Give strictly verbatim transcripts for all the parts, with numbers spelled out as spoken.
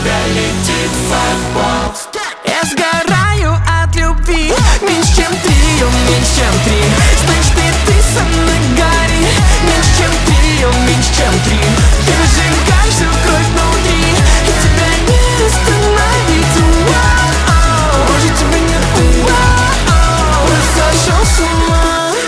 тебя летит фаербол. Я сгораю от любви, меньше чем трио, меньше чем три. Знаешь, ты, ты со мной гори, меньше чем трио, меньше чем три. Ты выжигаешь всю кровь внутри, и тебя не остановить. Уау, больше тебя нет. Уау, я сошел с ума.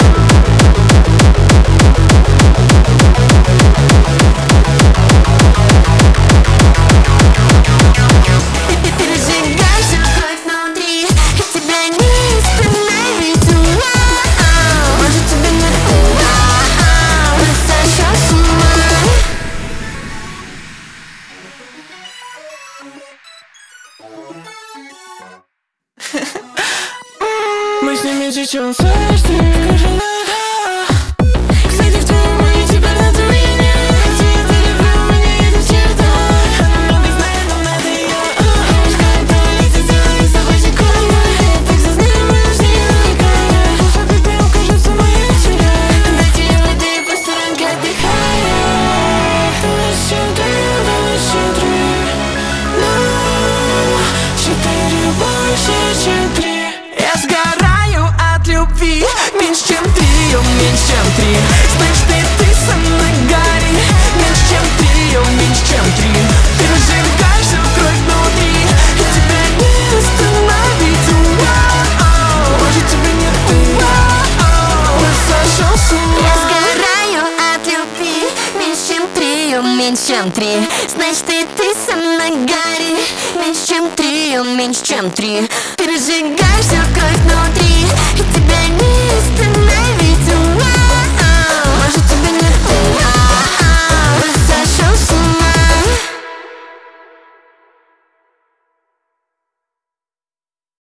Мы с ними течем фэштрик, каждый. Кстати, в твоем моей температуре цвета люблю, мне эта черта. Она много знает, но надо ее. Пускай пролетит целый собой секунду. Я так зазнаю, с ней намекаю. Пусть опять укажется моя тюря. Дайте ей воды, по сторонке отдыхаю. Давай еще три, давай еще три. Ну, четыре больше, чем три. Я сгораю от любви, меньше чем трио, меньше чем три. Знаешь, ты, ты со мной гори, меньше чем трио, меньше чем три. Ты разжигаешь всю кровь внутри, и тебя не остановить. Уау, больше тебя нет. Уау, я сошел с ума. Я сгораю от любви, меньше чем трио, меньше чем три. Значит, ты, ты со мной гори, меньше чем трио, меньше чем три. Ты разжигаешь всю кровь внутри, и тебя